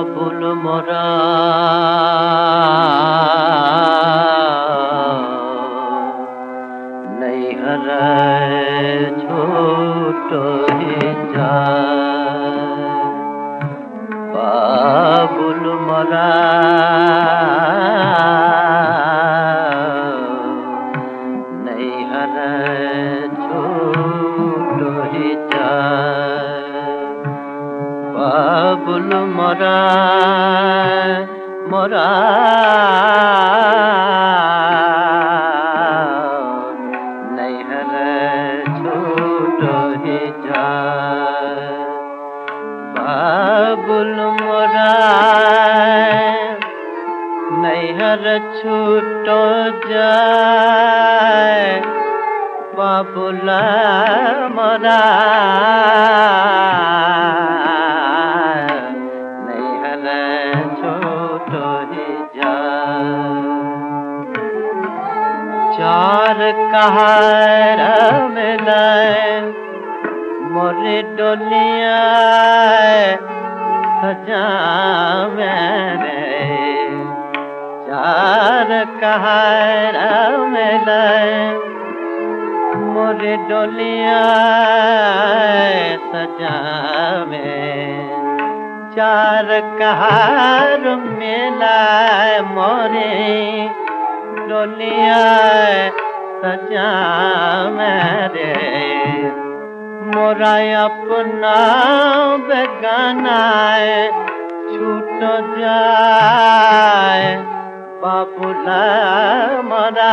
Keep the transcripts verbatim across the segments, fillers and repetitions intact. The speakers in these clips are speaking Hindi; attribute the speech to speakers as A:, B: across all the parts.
A: बाबुल मोरा नैहर छोट ही जाए। बाबुल मोरा नैहर छोट ही जाए। बाबुल मोरा मोरा नैहर छोट ही जाए। बाबुल मोरा नैहर छूट जाए। बाबुल मोरा नैहर छूट ही जाए। चार कहार मिलाए मोरे डोलिया सजा मेरे। चार कहार मिलाए मोरे डोलिया सजा में। चार कहार मिलाए मोरे डोलिया सजा मेरे। मोरा अपना बेगाना छूट जाए। बाबुल मोरा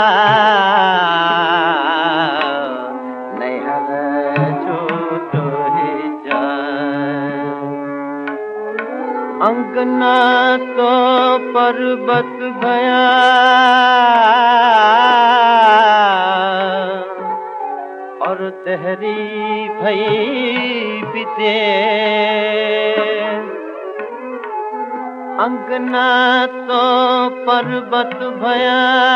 A: नैहर छूट ही जाए। अंगना तो पर्वत भया और तेहरी भई बीते। अंगना तो पर्वत भया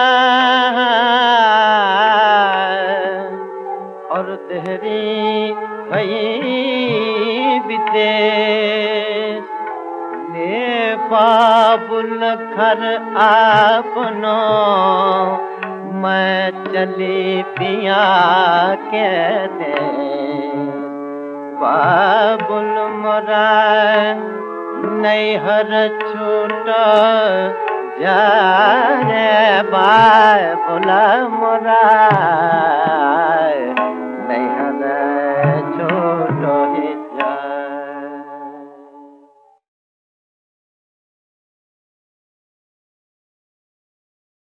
A: और तेहरी भई बीते। ले बाबुल घर आपनो मैं चली पिया के दे। बाबुल मोरा नैहर छूट जाए। बाबुल मोरा